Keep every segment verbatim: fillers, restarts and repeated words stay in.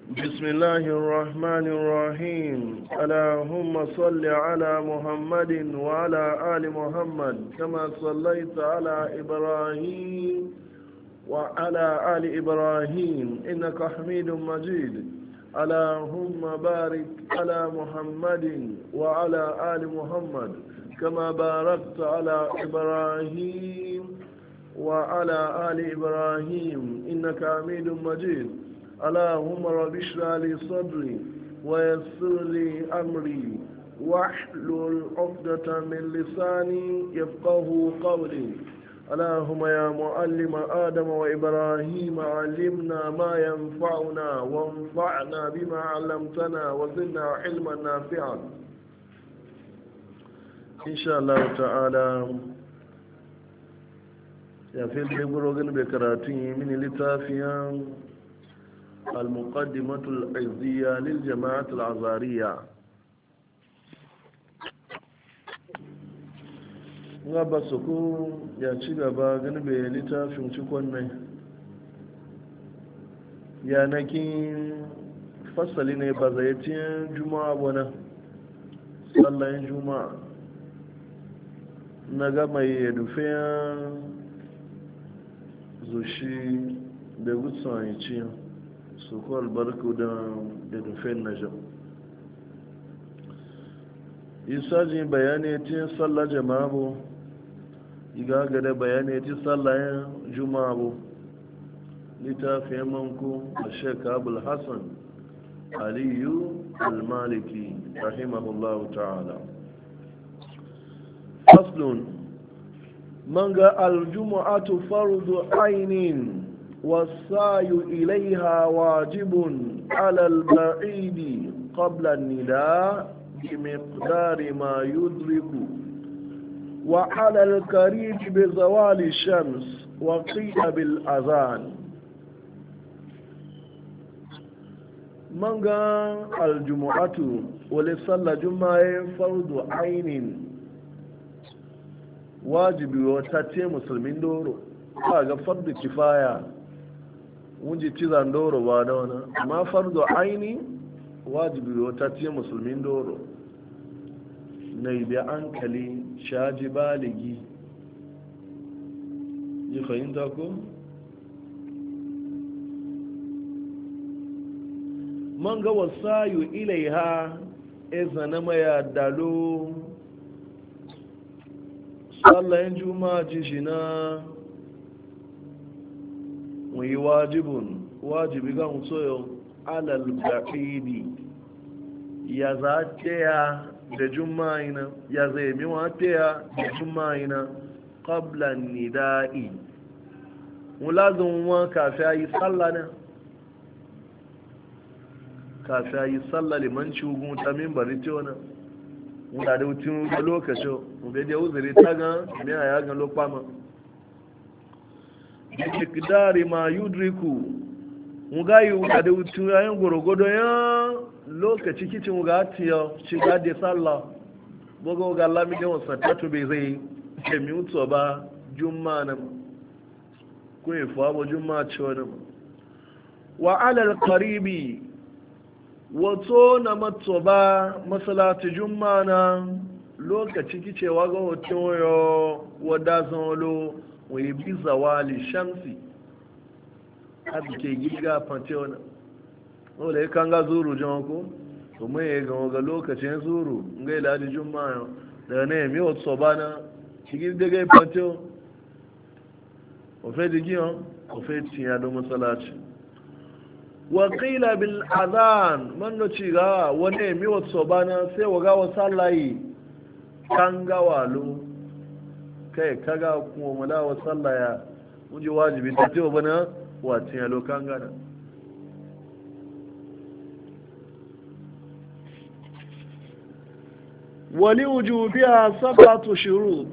بسم الله الرحمن الرحيم اللهم صل على محمد وعلى آل محمد كما صليت على إبراهيم وعلى آل إبراهيم إنك حميد مجيد. اللهم بارك على محمد وعلى آل محمد كما باركت على إبراهيم وعلى آل إبراهيم إنك حميد مجيد. اللهم رب اشرح لي صدري ويسر لي أمري واحلل عقدة من لساني يفقه قولي. اللهم يا معلم آدم وإبراهيم علمنا ما ينفعنا وانفعنا بما علمتنا وزدنا علما نافعا إن شاء الله تعالى. يا في البروغن بكراتي من لتافيا المقدمة العزية للجماعة العزارية. ngaba soko ya ci gaba gani bai littafin cikon nan yanakin fasali ne ba zai tiyan juma'a wana tsallayin juma'a na gama yi edufiyan zushi da gutsan yi ciyan su ko albarku da edufiyan na jan isa ji bayani tiyan tsallar jama'a bu iga gada bayani ti sallayen juma'a bu littafin manku a sheik abul hassan aliyu al-maliki rahimahullahu ta'ala. faslun manga aljumu'atu fardu ainin wasayu ilaiha wajibun ala al-ba'idi qabla an-nida bi miqdari ma yudriku وعلى القريب بزوال الشمس وقيل بالأذان. منغا الجمعة ولصلى جمعة فرض عين واجب وتاتي مسلمين دورو kaga fardu kifaya wunji tizan doro ba da wani amma fardu aini wajibi wata ce musulmin doro na ibi ankali shaji baligi yi fahimta ko? man ga wasayu ilaiha eza na maya dalo tsallayen juma'a ji shi na wani wajibun wajibi ga mutsoyo alal ba'idi ya za ta da juma'ina ya zai mi wata da juma'ina qabla nida'i mulazin wa kafi ayi sallah ne kafi ayi sallah liman shugun ta min bari ce wani wanda da wutin da lokaci ube da uzuri ta ga me ya ga lokpama bi kidari ma yudriku mugayi wanda da wutin yayin gorogodo ya lokaci kicin ga tiyo shiga da sallah bugo ga lami da wasa tatu bai zai ke mutu ba jumma na ko ya fa ba jumma ce wani wa ala alqaribi wato na matso ba masalati jumma na lokaci kice wa ga wato yo wada zonlo wai bi zawali shamsi abike giga fante wannan wanda ya kan ga zuru jan ko to mai ya ga ga lokacin zuru ngai ladi juma'a da ne mi o so bana shigi de ga panto o fe digi on o fe tiya do masallaci wa qila bil adhan man no ci ga wane mi o so bana sai wa ga wa sallayi kan ga walo kai kaga kuma mala wa sallaya mun ji wajibi ta ce bana wa tiya lo kan gana ولوجوبها سبعة شروط.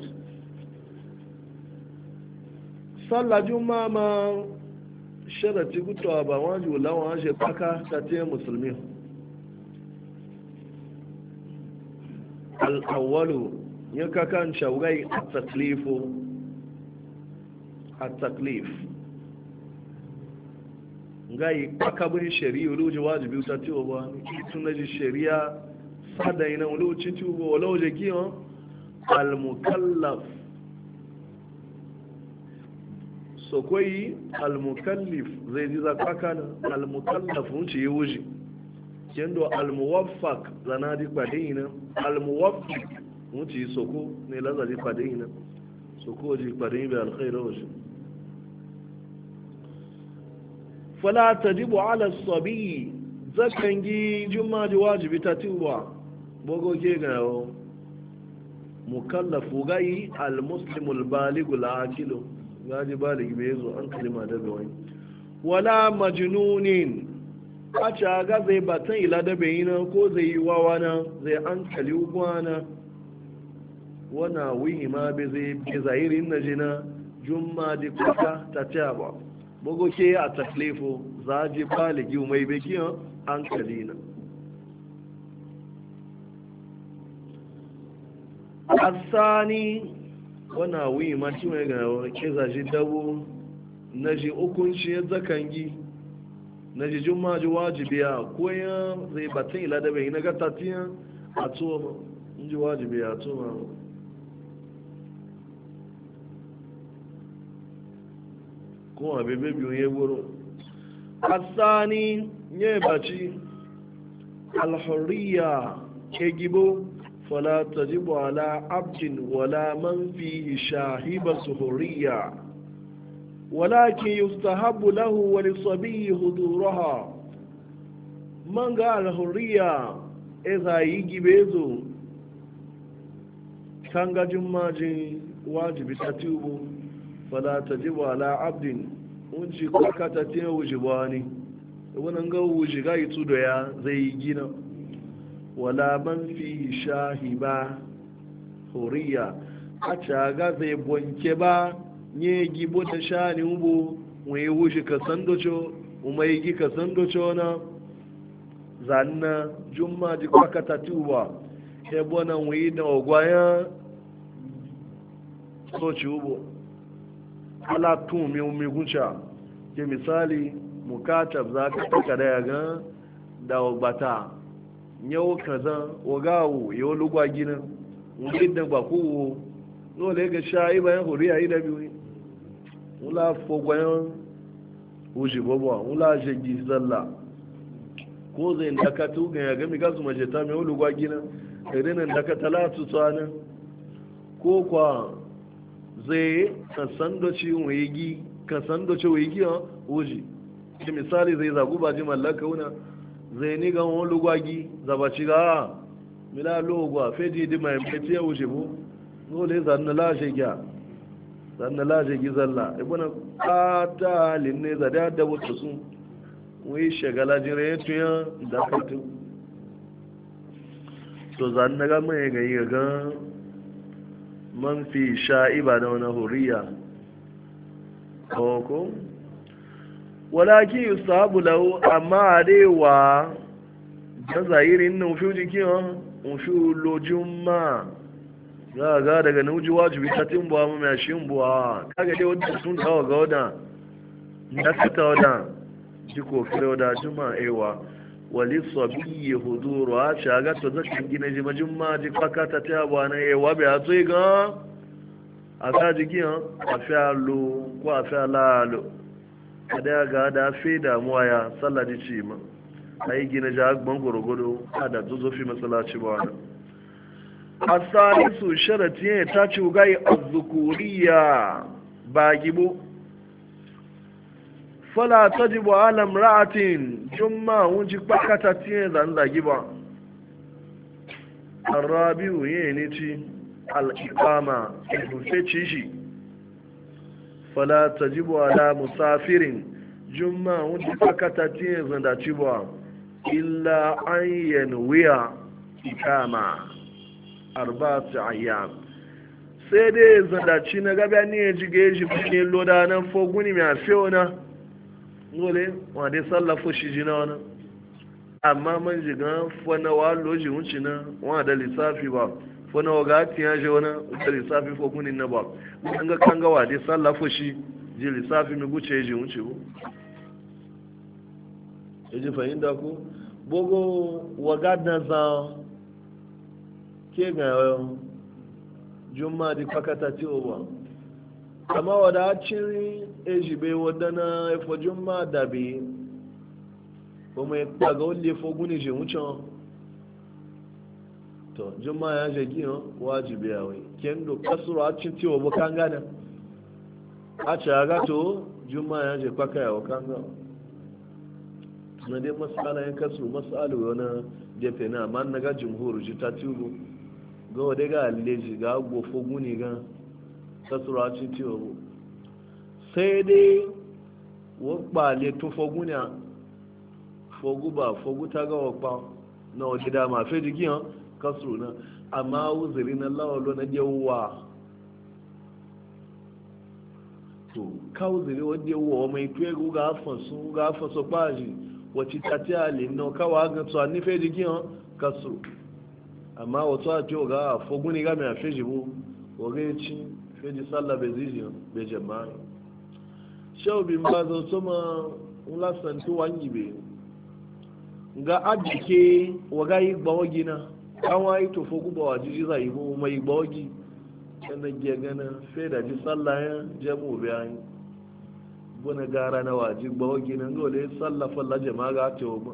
صلى جمعة ما شرط قلت أبا واجب ولا واجب بكا تاتي مسلمين. الأول يكا كان شوغي التكليف التكليف ngai akabin shari'a loje wajibi ta tiwo ba tun da shari'a sada ina loje tiwo loje kiyo al mukallaf so koi al mukallif zai ji zakaka na al mukallaf mun ci wuji kendo al muwaffaq zanadi kwadina al muwaffiq mun ci soko ne lazari kwadina soko ji kwadina bi al khairu fala tajibu ala sabi zakan gi juma ji wajibi ta tiwa bogo ke ga mukallafu gai al muslimu al baligu al aqilu gaji baligi bai zo an kalima da bai wala majnunin a ca ga zai batan ila da bai na ko zai yi wawa na zai an kali ugwana wana wihi ma bai zai bi zahirin na jina juma ji kwata ta ba bugu ke a taklifo za ji baligi mai bekiyan an kalina asani wana wi ma ci mai ga ke zaji dabo na ji hukunci ya zakangi na ji juma ji wajibiya ko ya zai batun ila da bai na gata tiyan a tuwa in ji wajibiya a tuwa kuma bebe biyu ya wuro asani ya baci alhurriya ke gibo fala tajibu ala abdin wala man fihi shahibatu hurriya walakin yustahabu lahu wa lisabiyi huduraha man ga alhurriya eza yi gibezo kan gajin majin wajibi ta tubu fala tajibu ala abdin unji kwakata tiye wujibani wannan ga wujiga yi tudo ya zai gina wala man fi shahiba huriya a caga zai bonke ba nye gibo da shani ubo wai wuji ka sandocho umai gi ka sandocho na zanna jumma ji kwakata tuba e bona wi da ogwaya so ci ubo ala tun mi umi guncha ke misali mukatab za ka taka da yaga da ogbata yau kaza wagawo yau lugwa gina wulid da ba kowo dole ga shayi bayan huriya yi da biyu wula fogwayon wuji babwa wula jagi zalla ko zai daka tugan ya gami gasu majeta mai lugwa gina irin daka talatu tsanin ko kwa zai kasandoci wayigi kasandoci wayigi a wuji ke misali zai zagu ba ji mallaka wuna zai ni ga wani lugwagi zabaci ga mila logwa feji di mai meti ya wuce bu dole zanna lashe gya zanna lashe gi zalla ibuna kata linne za da da wata sun wai shagala jire tuya da katu to zanna ga mai ga yi ga man fi sha'iba da wani huriya ko walakin yusabu lahu amma adewa da zahirin nan fi jikin fi lojumma za ga daga nauji wajibi ta timbuwa mu mai shin buwa kaga dai wanda sun dawo ga wada da ka ta wada ji ko fere wada juma ewa wali sabiyi huduru a shaga to zakin gina ji majumma ji fakata ta bwana ewa be a tsoyi ga a ka jikin a fi alo ko a fi alalo kada ya ga da fi damuwa ya salladi ci ma a yi gina ja agban gwargwado a da zozofi matsalaci ba wani a salisu sharati ya ta ci gai a zukuriya ba gibo fala ta ji ba alam ra'atin jumma wunci kpakata tiye zanzagi ba arabiyu yi ne ci al'ikama ilufe ci shi fala tajibu ala musafirin jumma wanda fakata tiye zanda cibuwa illa an yanwiya ikama arba'atu ayyam sai dai zanda ci na gaba ne ji geji ne loda nan foguni mai afiona ngole wa dai sallafu shi jina wana amma man jiga fana wa loji wuci na wa da lissafi ba fana wa gati ya je wani da lissafi foguni na ba mun ga kan gawa dai sallafu shi ji lissafi mi guce ji wuce bu yaji fahimta ku bogo wagadna za ke ga juma di pakata ti owa amma wadacin ejibe wadana efo juma dabi kuma ya daga wale foguni je wucin to juma ya je giyan wajibi ya wai kendo kasuru a cin tiwo bukan gana a ce ga to juma ya je kwaka ya wakan gana na dai masala yan kasu masala wani jefe na amma na ga jumhur ji ta tiwo ga wadai ga alleji ga gofo guni ga kasuru a cin tiwo sai dai wakpa le to foguni a fogu ba fogu ta ga wakpa na waje dama fe jiki han kasuru na amma uzuri na lawalo na yawwa to ka uzuri wadda yawwa mai tuye ga afansu ga afansu kwaji wacce ta ti ali na kawa ga tsawa ni fe jiki han kasuru amma wato a tiyo ga fogu ni ga mai fe jibu wage ci fe ji sallah bai ziji bai jama'a shau bin ba zo soma ulasantu wangi be ga abike waga yi gbawogi na kan wayi to fogu ba waji za yi bo mai gbawogi kana ge gana fe da ji sallah ya jamu bayan bona gara na waji gbawogi na dole sallah falla jama'a ga ta ba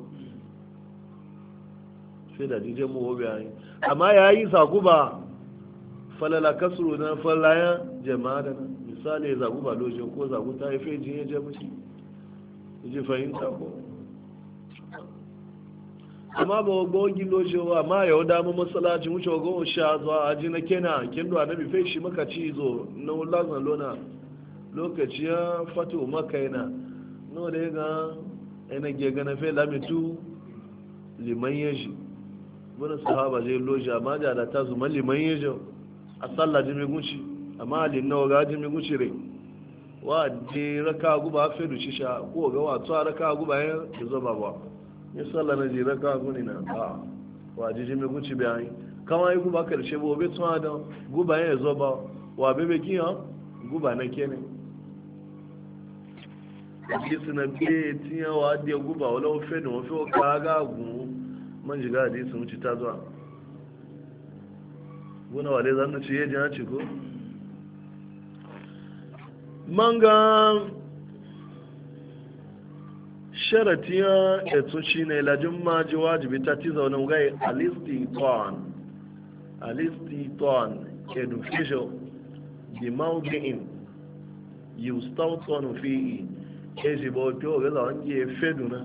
fe da ji jamu bayan amma yayi saku ba falala kasru na falla ya jama'a da misali zagu ba loje ko zagu ta yi fe jin ya jamu ji fahimta ko amma ba gogi lojewa amma yau damu masalacin wuce wa gowon sha zuwa aji na kena kendo annabi fai shi maka ci zo na wulazan lona lokaci ya fatu maka yana no da ya ga yana gega na fai lamitu liman yaji wani sahaba zai loje amma da da ta zuma liman yaji a sallah jimi gunci amma alin nawa ga jimi gunci rai wa je raka guba fedu shisha ko ga wato raka guba ya zo ba ba ya sallah na jira ka guni na a wa jiji mai guci bayani kama yi guba karshe ba obe tun da guba ya zo ba wa bebe kiyan guba na kene hadisi na biye tiya wa adiya guba wala ofe da ofe o kaga gun man jiga hadisi mu ci ta zuwa guna wale zan na ci ye jina ci ko manga sharatiya eto shi ne lajin maji wajibi ta ti zaune gai alistiton alistiton education di maudi'in yustauton fi'i ke shi ba wato ga zawon ke feduna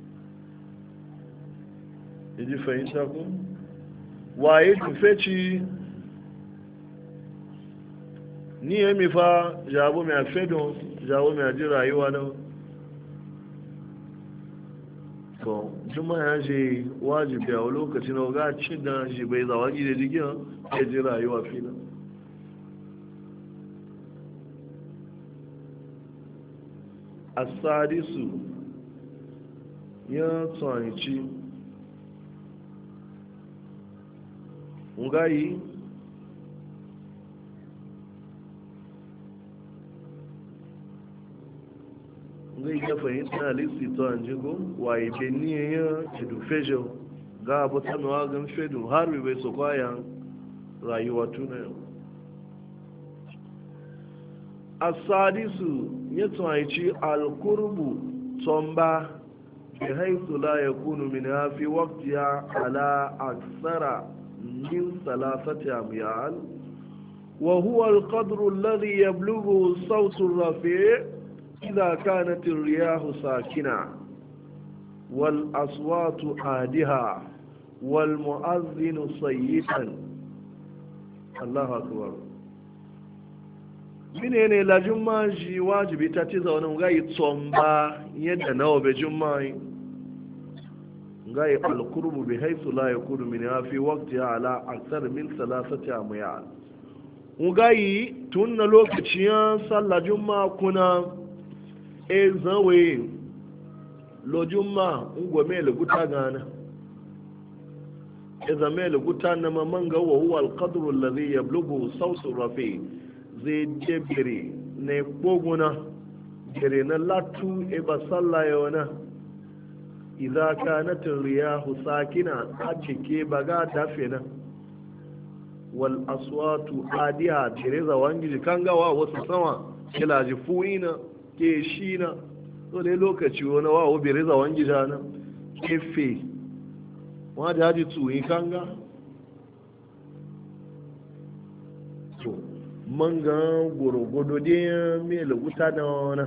yaji fahimta ku waye tufeci ni ya mifa jabo mai fedun jabo mai ji rayuwa don to juma ya ce wajibi a lokacin da ga cin da shi bai zawa gida jikin ya ji rayuwa fina a sadisu ya tsanci ngayi zai ga fahimta lissi to an jigo waye beniye ya jidu fejo ga abutan wa gan fedu har bai so kwaya rayuwa tuna yau asadisu ya tsanci alqurbu tomba bi haythu la yakunu min fi waqtiha ala aksara min thalathati amyal wa huwa alqadru alladhi yablughu sawtu ar-rafi' إذا كانت الرياح ساكنة والأصوات آدها والمؤذن صيتا الله أكبر menene la jumma shi wajibi ta ci zaune gai tsomba yadda nawa be jumma gai alqurbu bi haythu la yakunu min fi waqti ala akthar min thalathati amyal gai tunna lokacin sallah jumma kuna e zawe lojumma ngome le guta gana e zame le guta na mamanga wa huwa alqadru alladhi yablughu sawtu rafi zai debere ne koguna gere na latu e ba salla yona idza kanat riyahu sakina ajike baga dafena wal aswatu adiha tereza wangi kanga wa wasu sama kila ji fuina ke shina to dai lokaci wani wa wo bereza wangi jana kefe wa da ji tsuyi kanga to manga gorogodo de me luguta da wana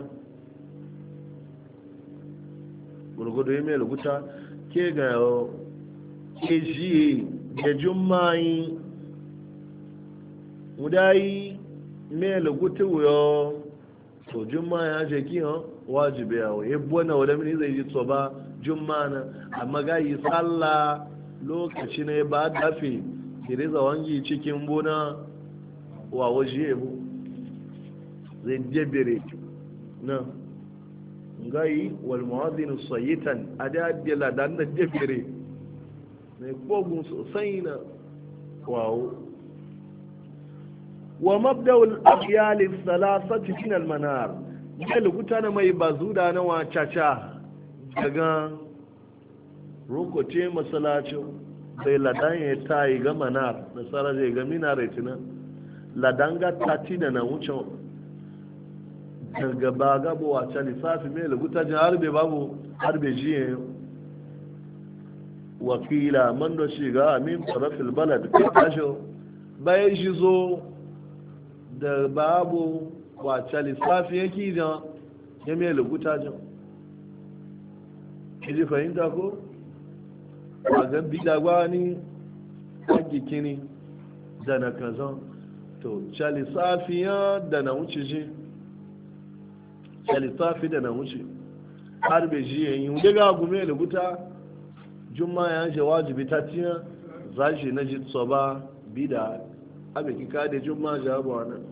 gorogodo de me luguta ke ga ke ji da jummai mudai me luguta yo to jummai ya je ki ha wajibi yawo ebo na wala mini zai ji tsoba jummai na amma ga yi sallah lokaci ne ba dafe kiriza wangi cikin bona wa waje yabo zai jebere na ngai wal muadhin sayitan adadi la dan da jebere ne kogun sosai na wawo wa mabda'ul aqyal thalathati min al manar ne lugutana mai bazuda na wa caca daga rokote masalacin sai ladan ya tayi ga manar nasara zai ga minaretina ladanga tati da na wucin daga ba gabo wace lissafi mai laguta jin harbe babu harbe jiye wakila man da shiga amin farafil balad ka tasho bayan shi zo da babu wace lissafi yake jan ya mai laguta jin kiji fahimta ko a gan bidagwa ni agikini da na kazan to chalisafiya da na wuce ji chalisafi da na wuce har bai ji yayin wuce ga gume da guta juma ya je wajibi ta tiya za shi na ji tsoba bida abe kika da juma jabu nan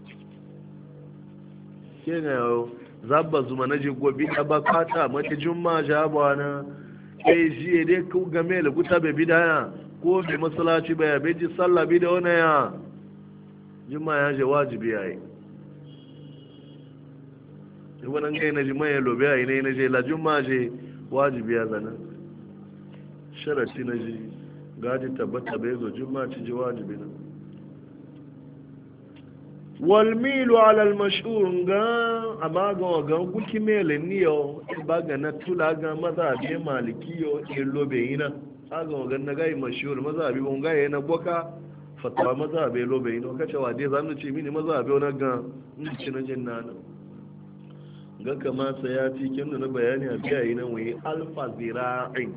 ke ga zabba zuma na ji gobi da ba kata mata juma jabu nan kai ji dai ku game da guta bai bida ko bai masallaci bai bai ji sallah bida wannan ya juma ya je wajibi ya yi wannan kai na jima ya lobe ya yi ne na je la juma je wajibi ya zana sharati na je gaji tabbata bai zo juma ci ji wajibi na walmilu ala almashhur ga amma ga ga kuki mele niyo ba ga na tula ga maza bi malikiyo e lobe ina aga ga na ga mashhur maza bi bon ga yana boka fatawa maza bai lobe ino kace wa dai zanu ce mini maza bai wani ga ci na jin nan ga kama ya ci kin na bayani a biya yi nan wai alfa zira'in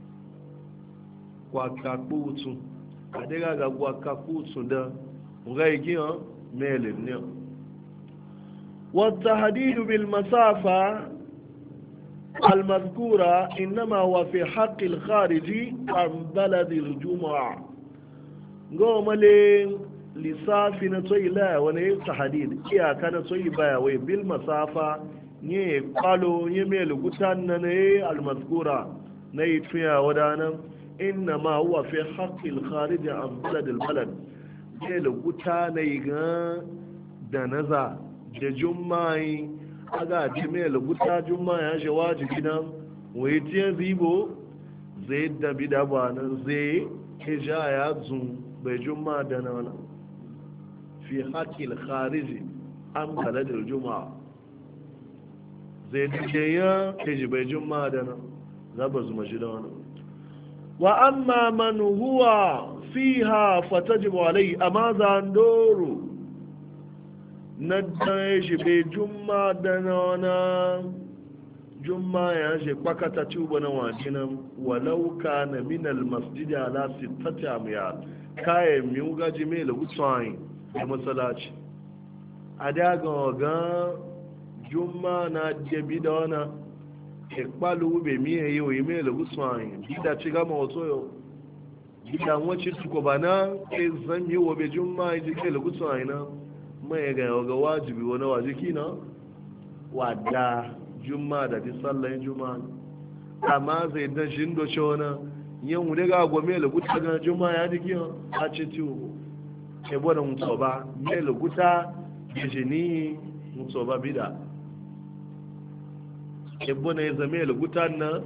kwa kakutu a daga ga kwa kakutu da ga yi ha melin ne wa tahdid bil masafa المذكورة إنما هو في حق الخارج عن بلد الجمعة gomale lissafi na tsoyi laya wani ta hadid iyaka na tsoyi baya wai bil masafa ne kwalo ya mai lugutan na ne almaskura na yi tuya wadanan inna ma huwa fi haƙƙil kharij an baladil balad ne luguta na yi ga da naza da jummai aga ji mai luguta jummai ya shi wajibi nan wai tiyan zibo zai dabi da ba nan zai ke ja ya zun bai juma da na wani fi haƙil khariji an baladar juma'a zai duke ya keji bai juma da na zaba zuma shi da wani wa amma man huwa fiha fatajibu alai amma zandoro na dan shi bai juma da na wani juma ya shi kwakata tuba na wajinan walau ka na minal masjidi ala sittati amyal kayan miyu gaji mai lagu tsayin da matsalaci a daga ga juma na jebi da wana ekpalu ube miye yau yi mai lagu tsayin gida ci gama wato yau gida wacce tuko ba na ke zan yi wa bai juma ji mai lagu tsayin na mai ga yau ga wajibi wani wajiki na wadda juma da di sallayin juma amma zai dan shi ndo ce wani yin wude ga agwa mai laguta ga juma ya jiki a ce tiwo ke bada mutu ba mai laguta da jini mutu ba bida ke bada ya zama laguta na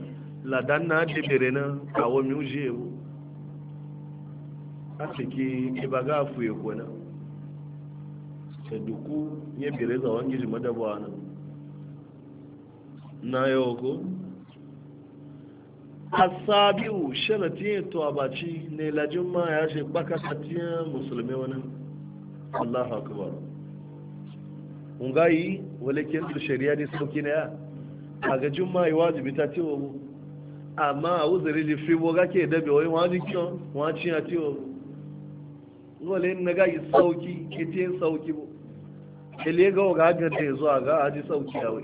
ladan na de bere na kawo mi uje bu a ciki ibaga fu ya kona da duku ya bere za wangi ji madabawa na na yau ko asabiu sharatin to abaci ne lajin ma ya shi baka satiyan musulmi wani Allahu akbar ungayi wale kendu shari'a da sauki na ya a ga juma'a wajibi ta ce wa amma a uzuri ji fi boga ke dabe wai wani kiyon wani cin a ce wa wale na ga yi sauki ke ce sauki bu ele ga ga ga da zuwa ga aji sauki a wai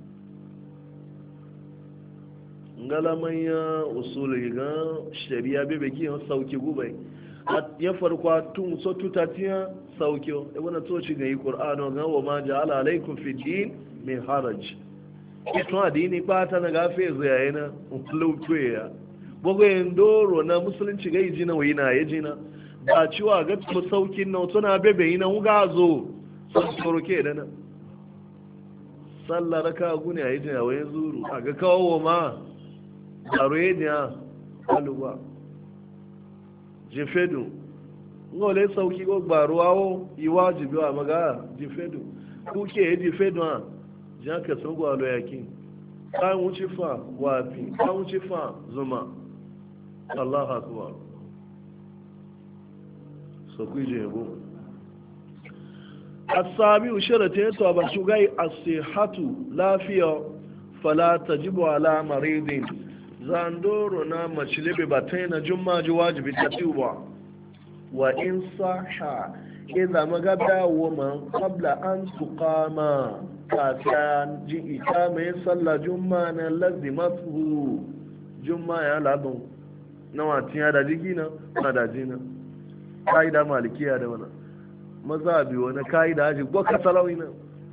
ngalamanya usuli ga shari'a bebe kiyon sauki gubai ya farko tun so tutatiya sauki e wannan to ci ga yi qur'ano ga wa ma ja'ala alaikum fi din min haraj ito adini bata na gafe zuya yana lutuya bogo ndoro na musulunci ga yijina wayina yajina ba ciwa ga to saukin na tuna bebe ina uga zo sun toroke da na sallar raka gune a yijina wayan zuru aga kawo ma daroye ne aluwa jefedu ngole sauki go gbaruwawo iwajibi wa maga jefedu kuke jefedu a jan ka sun gwalo yakin kan wuce fa wafi kan wuce fa zuma Allah akbar so ku je go asabi usharate to ba shugai as-sihhatu lafiya fala tajibu ala maridin zandoro na macilebe bataina jumma ji wajibi tatiwa wa in sahha idza magada wa man qabla an tuqama kafin ji ita mai sallah jumma na lazimatu jumma ya labin na watin ya da jiki na na da jina kaida malikiya da wannan mazabi wani kaida haji gwaka salawi na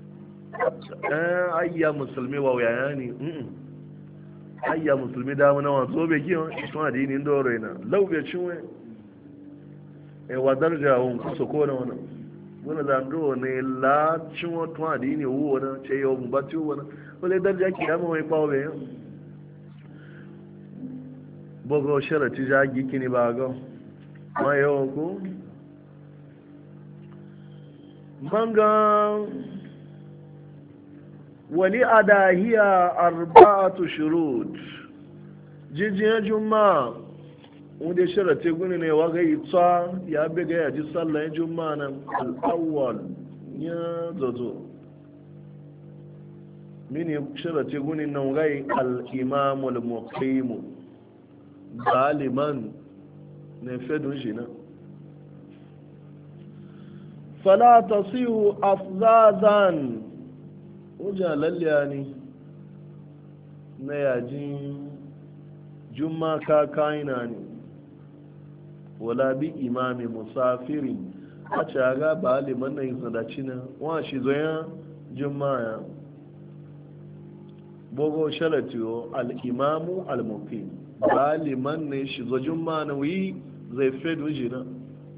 eh ayya musulmi wa yaya ne ayya musulmi da mana wanzo be kiyo sun adini ndoro ina laube cinwe e wa darja won kuso ko na wannan wani zando ne la cin wata adini wo wani ce yau mu bati wani wale darja ki dama mai kwawo bayan bogo sharati jagi kini ba ga ma yau ko manga wali adahiya arba'atu shurut jijiyar juma'a wanda sharate guni ne waga ita ya bega ya ji sallan juma'a nan al'awwal ya zozo mini sharate guni nan gai al'imamul muqimu galiman ne fedun shi nan fala tasihu afzazan wujan lalliya ne na yajin juma ka kaina ne wala bi imami musafiri a caga ba liman na yin sadaci na wa shi zoyan juma ya bogo sharatiyo al'imamu al-muqim ba liman ne shi zo juma na wi zai fedu jina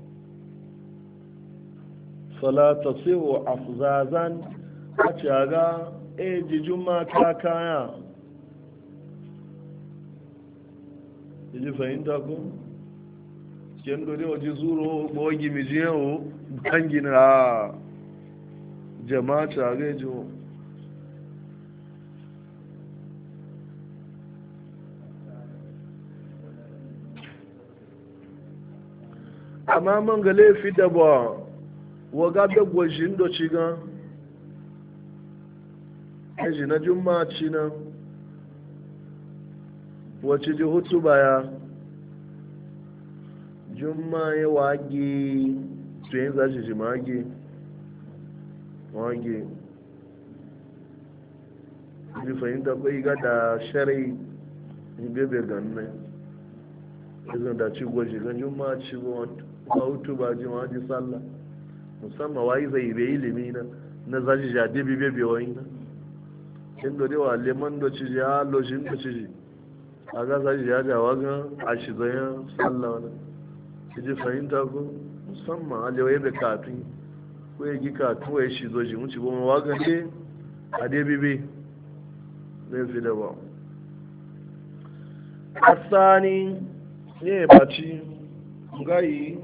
fala tasiru afzazan a caga e jijuma ka kaya ji fahimta ku ken dole waje zuro bogi mijiyo bangina jama'a caga jo amma man ga laifi da ba waga da gwajin da ciga eji na juma'a ci nan wace ji hutu baya juma'a ya wage tuyin zashi ji mage wage ji fahimta kwai ga da shari bebe gannan izin da ci gwaji gan juma'a ci ba hutu ba ji ma ji sallah musamman wayi zai bai ilimi na na zaji jade bebe bai wani na kin dole wa leman da ci ya lojin da ci a ga zaji ya jawa ga a shi zayen sallah wani ki ji fahimta ko musamman alewa ya bai kafin ko ya gi kafin wa ya shi zoji mun ci goma wa ne a dai bebe zai fi da ba asani ne baci gai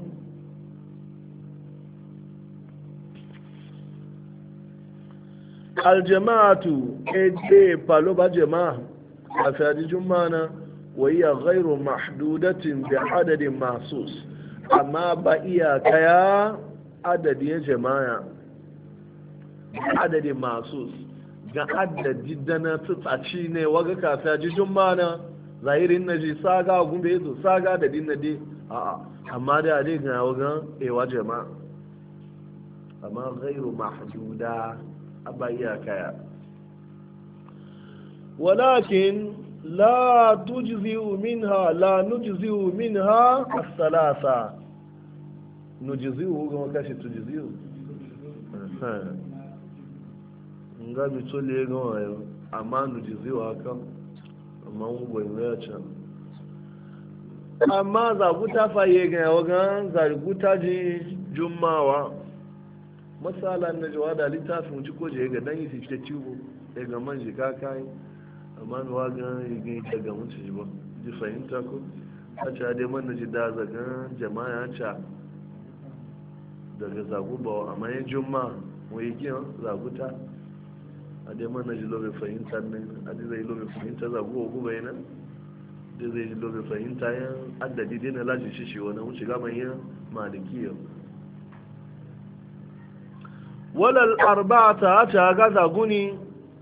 aljama'atu ede paloba jama'a a fiye jumana wayya ghairu mahdudatin bi adadin masus amma ba iyaka ya adadin jama'a adadin masus ga adadi dana tsaci ne waga kafiya jijin mana zahirin na ji saga gumbe su saga da din na dai a'a amma da dai ga waga ewa jama'a amma ghairu mahduda abba iyaka ya walakin la tujzi'u minha la nujzi'u minha as-salasa nujzi'u ga kashi tujzi'u nga mi to le ga wayo amma nujzi'u haka amma mun goyi ya can amma za guta fa ye ga waga za guta ji jummawa masalan na jawada littafin ci ko je ga dan yi ce ciwo daga man jika kai amma mi wa ga yi daga mutu ji ba ji fahimta ko a ce dai man ji da zaga jama'a ca daga zaguba amma yin jumma mu yi kiyan zaguta a dai man ji lobe fahimta ne a dai zai lobe fahimta zaguba guba yana dai zai ji lobe fahimta yan addadi dai na laji shi shi wani wuce ga manyan malikiyo walal arba'ata ta ga zaguni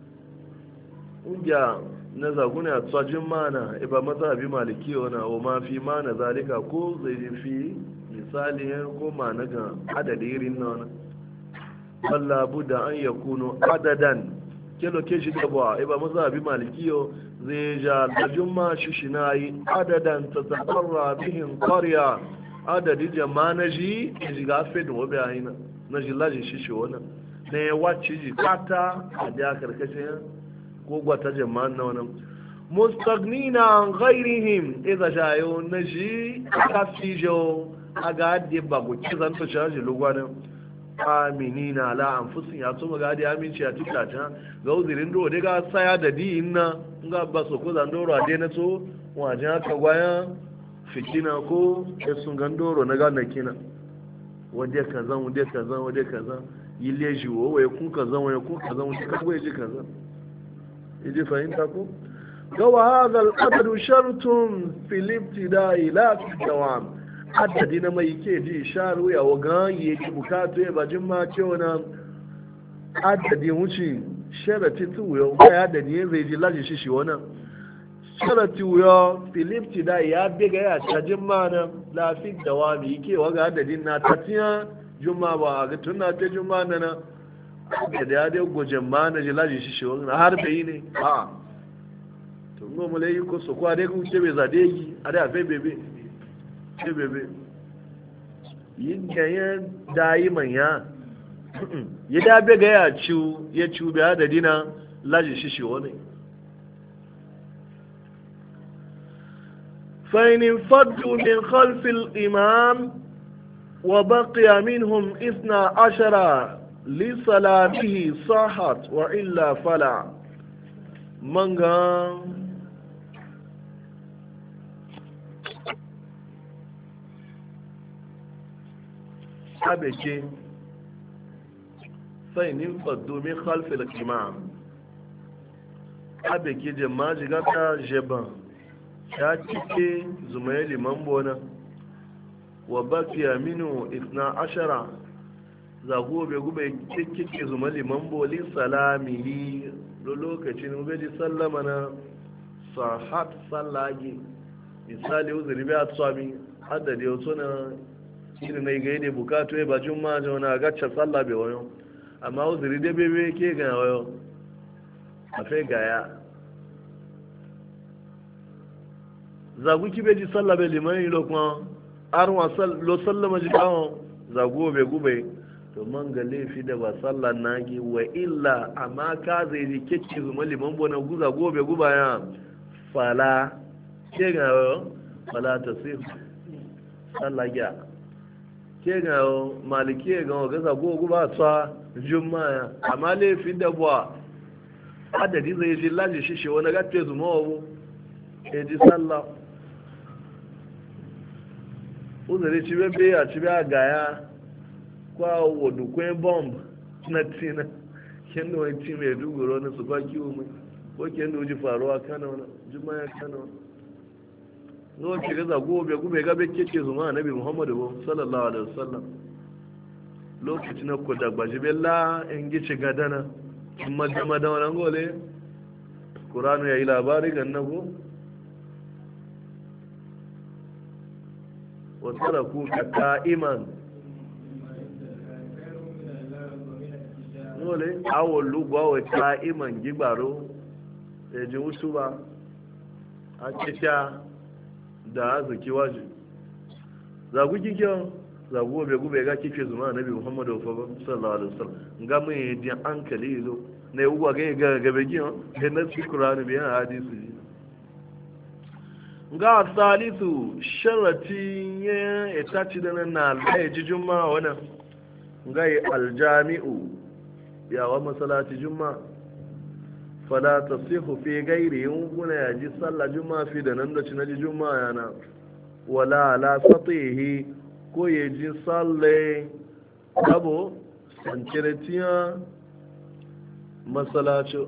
unja na zaguni a tsajin mana iba mazhabi maliki wana wa ma fi mana zalika ko zai fi misali ko mana ga adadirin nan walla buda an yakunu adadan kelo ke shi da ba iba mazhabi maliki zai ja da jumma shishina yi adadan tataqarra bihim qarya adadi jama'a ji ji ga fe da wabe ayina na jilaji shi shi wannan ne wacce ji kata a da karkashin ko gwata jama'an na wannan mustagnina an ghairihim idza jayo na shi aka fijo aga de bago kizan to shaji lugwanin aminina la anfusin ya so ga da aminci a tuka ta ga uzirin do de ga saya da di inna nga ba so ko zan doro ade na so wajen aka gwaya fitina ko sun gandoro na ga nakina wade kaza wade kaza wade kaza yile ji wo waye kun kaza waye kun kaza wade kaza waye ji kaza yaji fahimta ko ga wa hadha al-adad shartun fil ibtida'i la fi dawam adadi na mai ke ji sharu ya waga yake bukatu ya bajin ma cewa na adadi wuce sharati tuwo ya adadi zai ji laji shi shi wannan sharati wuyo filipti da ya biga ya cajin mana lafi da wami ke waga adadin na tatiya juma ba ga tunna ta juma na na da ya dai goje mana ji laji shi shi wannan har bai ne a to ngo mu lai ko so kwa dai ku ce be zade yi a da fe bebe ce bebe yin ga ya dai manya ya da biga ya ciu ya ciu bi adadina laji shi shi wannan فإن انفضوا من خلف الإمام وبقي منهم إثنى عشر لصلاته صحت وإلا فلا منغا أبكي فإن انفضوا من خلف الإمام أبكي جماعة جغتا جبان ta cike zumaye liman bona wa bakiya minu isna ashara za gobe gube cike zuma liman boli salamihi do lokacin ubeji sallama na sahat sallagi misali uzuri bi atsami hadda da yato na irin mai gaide bukatu ya bajin ma jona gacce sallah be wayo amma uzuri da bebe ke ga wayo afe gaya zagu kibe ji sallah be liman yi lokuma arwa lo sallama ji kawo zagu be gube to man ga laifi da ba sallah nagi wa illa amma ka zai ji kecci zuma liman bona guza gobe guba ya fala ke ga fala ta sai sallah ya ke ga maliki ga ga zagu guba tsa juma'a amma laifi da ba adadi zai ji laji shi shi wani gatte zuma wa e ji sallah uzuri ci bebe a ci a gaya kwa wadukwen bomb na tina kendo wani ti mai duguro na su kwa kiwo mai ko kendo wuji faruwa kana wani juma ya kana wani zuwa ke gaza gobe gube gabe keke zuma nabi muhammadu sallallahu alaihi wasallam lokacin na ku da gbaji bella in gici gadana in madama da wani gole kuranu ya yi labari gan nago wasu da ku ka ka'iman gole awon lugwa wa ka'iman gibaro ya ji wusu ba a kisha da arziki waje zagu kikin zagu gobe gube ga kike zuma nabi muhammadu sallallahu alaihi wasallam ga mun yi din ankali lo ne ugwa ga ga gabe giyo da nasu qur'ani biyan hadisi ga salisu sharati ya itaci da nan na lai juma wannan ga aljami'u ya wa masalati juma fala tasihu fi gairi kuna ya ji sallah juma fi da nan da ci na ji juma yana wala la satihi ko ya ji salle kabo sankiretiya masalaci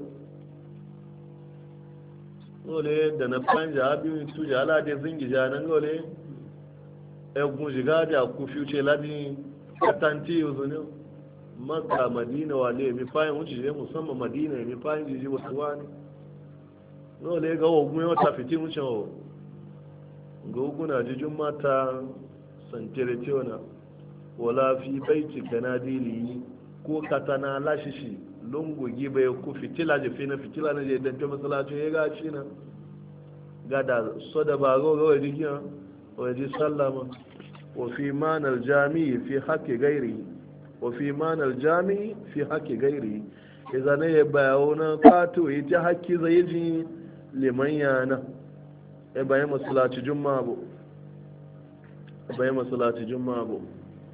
gole da na fanja abin tuja alade zingi janan gole egun shiga da ku fiye ladi katanti yanzu ne maka madina wale mi fayin wuce je musamman madina mi fayin jiji wasu wani gole ga ogun wata fitin wuce ga oguna jijin mata santiretiona wala fi baiti kanadili ko katana lashishi lungu gibe ku fitila je fina fitila na je dan masallaci ya gaci na gada soda ba go go dikiya wa ji sallama wa fi manal jami'i fi haqqi gairi wa fi manal jami'i fi haqqi gairi idan ne bayawo na kato yi ta haƙƙi zai ji liman yana e bayan masallaci juma'a bu bai masalati juma'a bu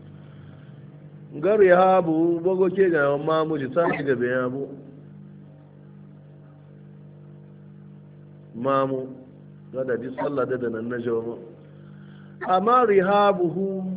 gari ha bu bago ke ga mamu ji ta ga be ya bu mamu ga da ji sallah da nan na jawo amma rihabuhu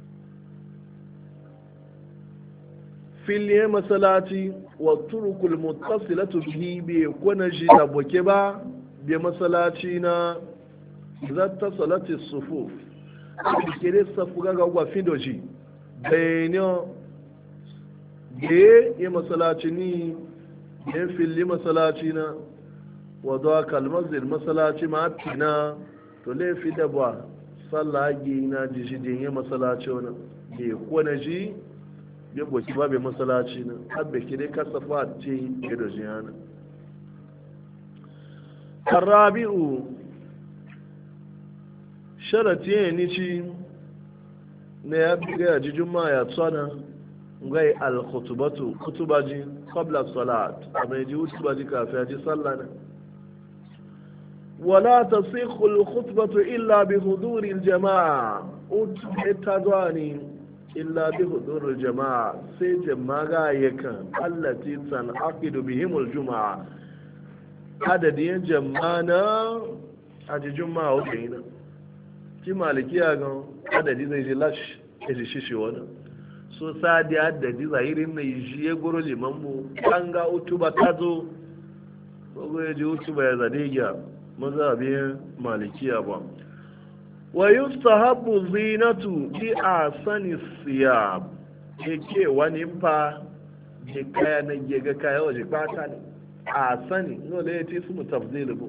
fil masalati wa turukul muttasilatu bihi bi kuna ji da boke ba bi masalati na zatta salati sufuf kere safu gaga gwa fidoji bayanyo da ya masalaci ni ya fili masalaci na wadda kalmazir masalaci ma na to laifi da ba sallagi na jishi da ya masalaci wani da ya kone ji ya goki ba bai masalaci na abbe kere kasafa a ce ya doji yana karabi'u sharati ya ni ci na ya biga ya jijin ma ya tsana gai al-khutubatu kutubaji qabla salat amma yaji kutubaji kafin ya ji sallah ne wala tasikhu al-khutbatu illa bi huduri al-jama'a utadwani illa bi huduri al-jama'a sai jama'a yakan allati tanaqidu bihim al-jum'a adadin jama'a na ajijin ma wakina ki malikiya ga adadi zai ji lash ya ji shishi wani so sadi adadi zahirin na yi shi ya goro liman mu kan ga utuba ta zo ko ya ji utuba ya zade ya maza biyan malikiya ba wa yustahabbu zinatu bi asani siyab yake wani fa ke kaya na gega kaya waje kwata ne asani no le yati su mutafdil bu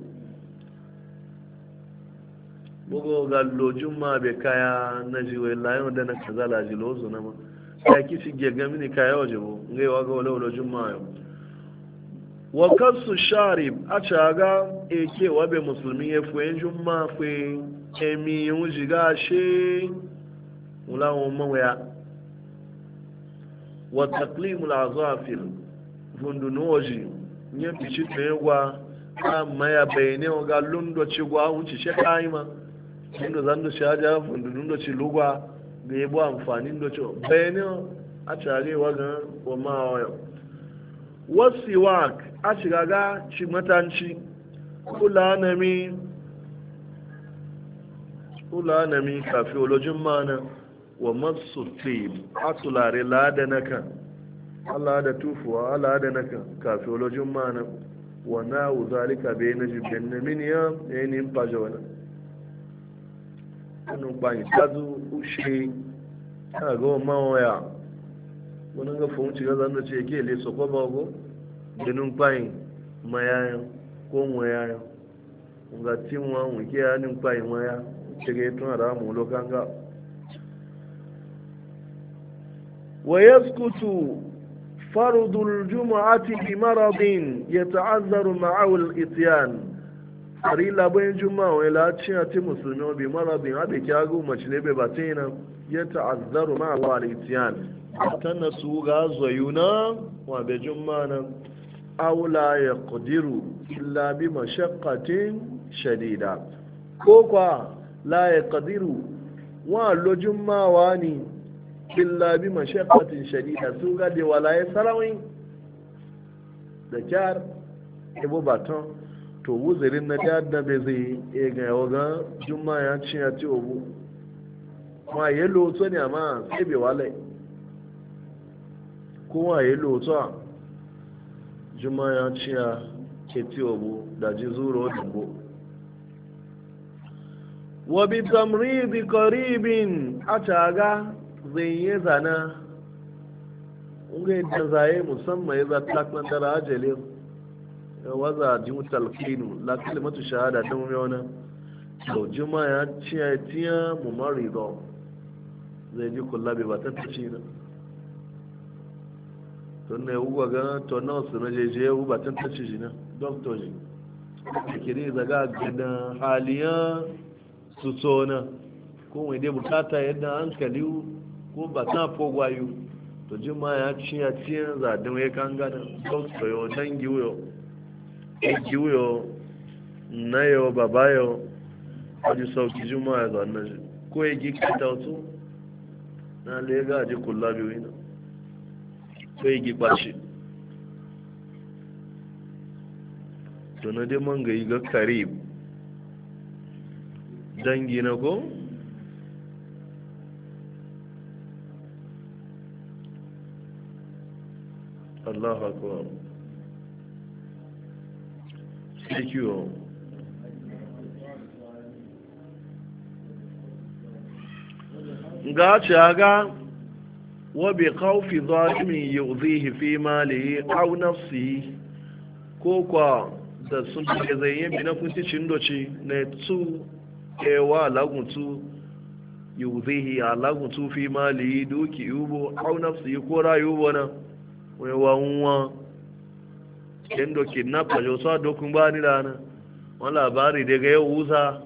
bugo ga lojin ma bai kaya na jiwe layon da na kaza la ji lozo na ma ya kici gega mini kaya waje bo ngai wa ga lojin ma yo wa kasu sharib a caga eke wa be musulmi ya fuyen jumma fe emi yun jiga she mulawon mawaya wa taqlimul azafir fundunoji nye bici tsayewa amma ya bayane ga lundo ci gwa wuce she kaima inda zan da shaja fundunun da ci lugwa ga yabo amfanin da ci bayane a carewa ga wa ma wasiwak a shiga ga ci matanci kula na mi ula na mi kafi olojin mana wa masu tib atulare lada naka Allah da tufuwa Allah da naka kafi olojin mana wa na zalika bai na jibin na miniya ya yi nimfa jawana wani bayan tazu ushe ta ga mawaya wani ga fahimci ga zanen ce ke le sokwa bago ginin bayan mayayan ko mayayan ga tinwa wuke ya nin bayan maya shiga tun da mu lokanga wa yaskutu farudul jumu'ati bi maradin yata'azzaru ma'ahu al-ityan ari labayin juma'a wa la cin ati musulmi bi maradin abe kyagu macile be batina yata'azzaru ma'ahu al-ityan tanna su ga zayuna wa be juma'a aw la yaqdiru illa bi mashaqqatin shadida ko kwa la yaqdiru wa lo juma'a ni illa bi mashaqqatin shadida su ga de wala ya sarawin da kyar ebo baton to wuzirin na da be zai e ga yoga juma ya ci ya ci obu ma ye lo to ni ama sai be wala ko wa ye lo to juma ya ci ya ke ci obu da ji zuro dubo wa bi tamrid qaribin ataga zai yi zana unga yadda zaye musamman ya zata kwantar ajiyar ya waza jimu talqinu la kalimatu shahada ta mu yau to juma ya ci ya tiya mu marido zai ji kula bai ba ta ci na to ne uwa ga to na su na jeje u ba ta ci shi na doctor ji kiri zaga gidan haliya su tsona ko mai dai bukata yadda hankali ko ba ta fogwayo to jima ya ci ya ci za da mai kan gana doctor yo dan giwo e giwo na yo baba yo aji sauki juma ya zanna ko e gi kita wato na lega ji kullabi wina ko e gi bashi to na dai man ga yi ga karib dangi na ko Allahu akbar sikiyo ga ci aga wa bi khawfi zalimin yu'dhihi fi malihi aw nafsihi ko kwa da sun da zai yi na kunticin doci na tu ewa laguntu yu'dhihi alaguntu fi malihi duki yubo aw nafsihi ko rayuwa na wewa nwa kendo kidnapper jo sa dokun ba ni dana wani labari daga yau wusa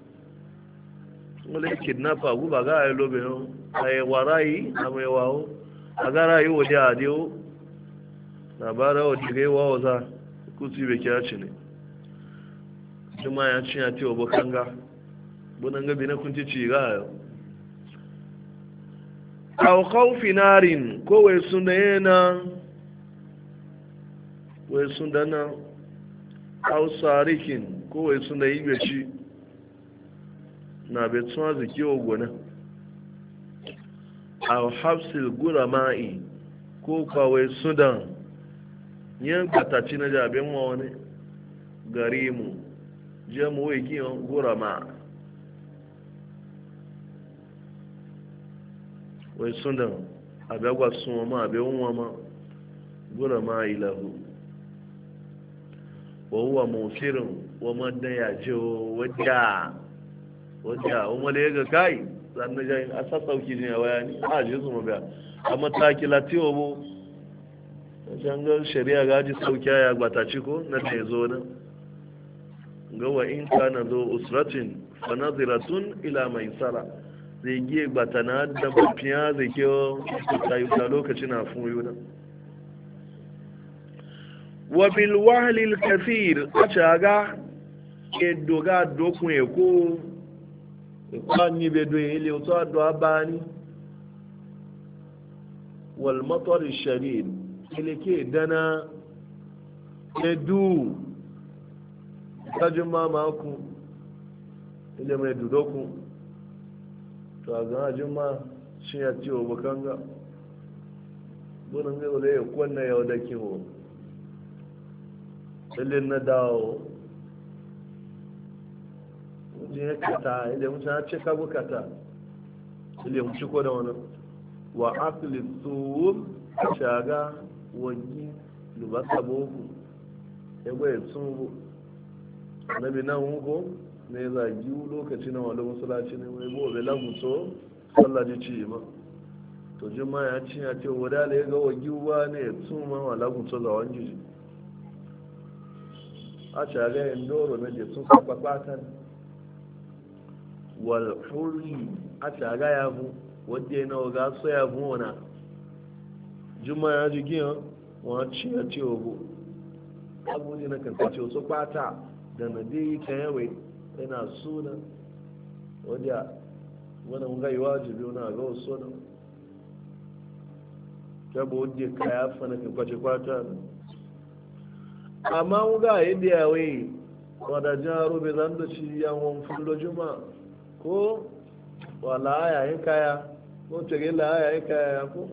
wani kidnapper guba ga ayi lobe yau a yi warayi a mai wawo a gara yi waje a diyo labara wa daga yi wawo za kusi bai kya ci ne jima ya ci ya ce wa bakanga bunan gabi na kunci ci ga yau kawo kawfi narin kowai suna yana wai sun dana hausarikin kowai suna yi gaci na betuwa ziki ogona a hafsil gura ma'i ko kawai sudan yin kataci na jaben wani gari mu jemu wai kiyon gura ma wai sudan abegwa sun ma abin wama gura ma ilahu wahuwa mafirin wamanda ya ce wadda wadda wamanda ya ga kai zanna jayin a sassauki ne a waya ni a ji su mabiya a mataki latiwa bu a jangar shari'a gaji sauki ya gbata ciko na da ya zo nan ga wa in ka na zo usratin fanaziratun ila mai tsara zai giye gbata na da mafiya zai kewa ta lokaci na fun yuna wabil wahalil kafir a caga edoga dokun eko ikwanyi bedo ile oto ado abani wal matar shadid ile ke dana edu tajuma maku ile mai dudoku to a ga juma shi ya ciwo bakan ga bunin zai wale ya kwanna yau da kiwo dalilin na dawo wajen ya kata idan mutum ya ce kago kata ile mu ci ko da wani wa asli su shaga wani lubasa boku ya bai sun bu annabi nan hugo ne zagi lokaci na wani musulaci ne mai bobe laguso sallaji ci ma to jima ya ci ya ce wadala ya ga wagi wa ne sun ma wa laguso ga wani jiji a shaga yin doro na je sun sakwa kwatan wal hurri a shaga ya bu wadda ya nawa ga so ya bu wana jima ya ji giyan wa ci ya ce ogo abuji na kankace wasu kwata da na dai ka yawai yana suna wadda wani mun gai wajibi wani ga wasu suna ta ba wadda ka ya fana kankace kwata amma mun ga yadda yawai wadda jaro bai zan da shi yawon fullo juma ko wala yayin kaya ko tare la yayin kaya ko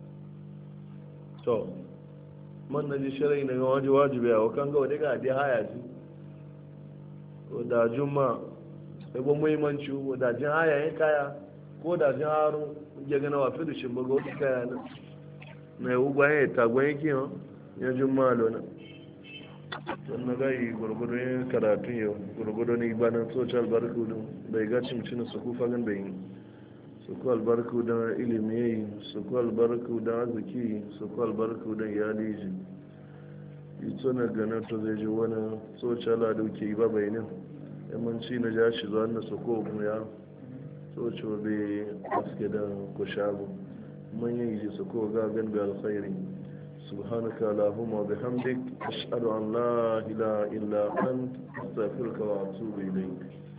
to man na ji shirai na waje wajibi a wakan ga wadda ga dai haya ji da juma ebo muhimmanci da jin haya yin kaya ko da jin haro ya gana wa fidu shi baga wasu kaya na na yi ugba ya tagwa yake yau ya juma lona don na gayi gwargwado yin karatun yau gwargwado ne ibadan social barku don bai ga cimcin su kufa gan bai yi su ku albarku don ilimi yayi su ku albarku don arziki su ku albarku don iyali ji yi tsonar ganin to zai ji wani tsocala da ke yi ba bayanin yamanci na ja shi zuwa na soko ya tsocewa bai aske da kushabu manyan yi soko ga gan bai alkhairi subhanaka allahumma bihamdik ashhadu an la ilaha illa ant astaghfiruka wa atubu ilayk